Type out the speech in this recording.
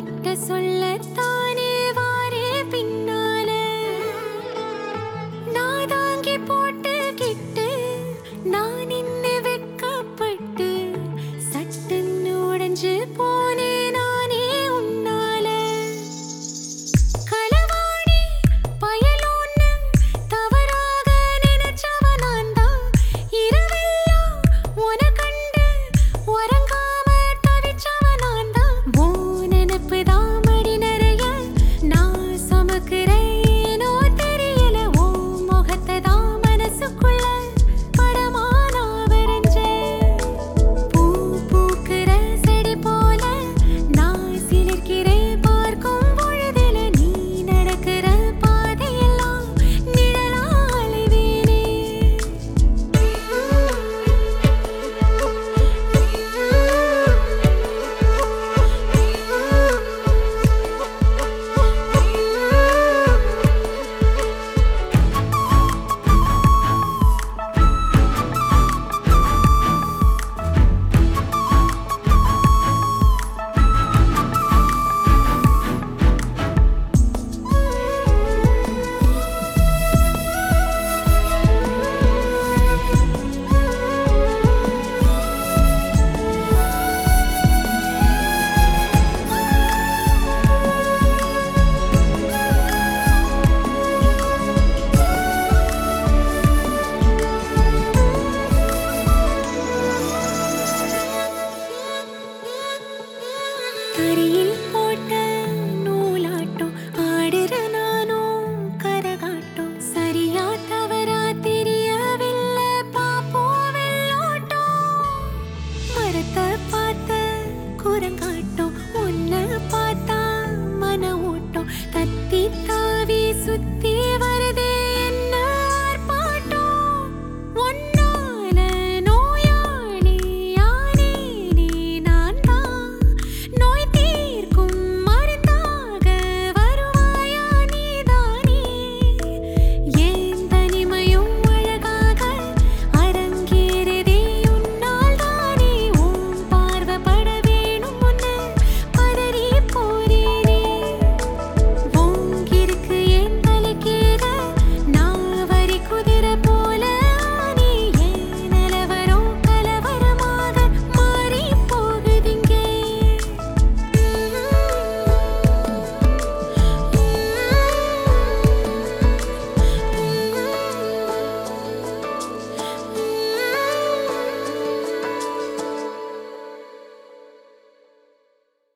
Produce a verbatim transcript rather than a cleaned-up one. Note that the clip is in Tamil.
கிட்ட சொல்லத்தானே வாரே பின்னால நான் தாங்கி போட்டு கிட்டு நான் இன்ன வெட்கப்பட்டு சட்டுன்னு உடைஞ்சு போனே நானே உன்னால களவாணி பயலோன்னு தவறாக நினைச்சவ நான் தான் இரவெல்லாம் உன கண்டு உறங்காம தவிச்சவ நான் தான் ஓ நினைப்பு தான் மடி நிறைய நான் சுமக்கிறேனோ தெரியல ஓ முகத்தை தான் மனசுக்குள்ள படமா நான் வரைஞ்சேன் பூ பூக்கிற செடி போல நான் சிலிர்க்கிறேன் பார்க்கும் பொழுதுல நீ நடக்கிற பாதையெல்லாம் நிழலா அலைவேனே தரையில் போட்ட நூலாட்டம் ஆடுற நானும் கரகாட்டம் சரியா தவறா தெரியவில்லை பாப்போம் வெள்ளோட்டம் மரத்தை பார்த்த குரங்காட்டம் உன்னை பார்த்தா மன ஓட்டம் தத்தி தாவி சுத்தி